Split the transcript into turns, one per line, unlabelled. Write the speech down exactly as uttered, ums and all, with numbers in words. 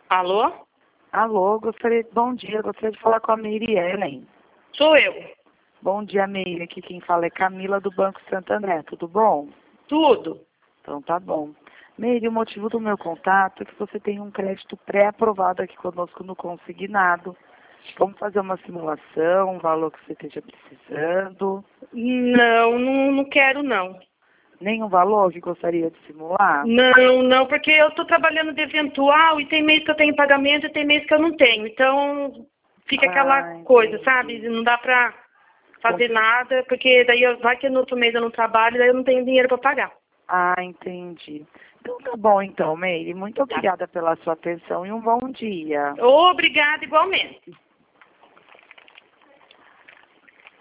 Alô?
Alô, gostaria, bom dia, gostaria de falar com a Meire Ellen.
Sou eu.
Bom dia, Meire, aqui quem fala é Camila do Banco Santander, tudo bom?
Tudo.
Então tá bom. Meire, o motivo do meu contato é que você tem um crédito pré-aprovado aqui conosco no consignado. Vamos fazer uma simulação, um valor que você esteja precisando.
Não, não, não quero não.
Nenhum valor que gostaria de simular?
Não, não, porque eu estou trabalhando de eventual e tem mês que eu tenho pagamento e tem mês que eu não tenho. Então, fica aquela
Ah,
coisa,
entendi.
sabe? Não dá pra fazer
Com-
nada, porque daí eu- vai que no outro mês eu não trabalho e daí eu não tenho dinheiro para pagar.
Ah, entendi. Então tá bom então, Meire. Muito
Tá?
obrigada pela sua atenção e um bom dia.
Obrigada igualmente.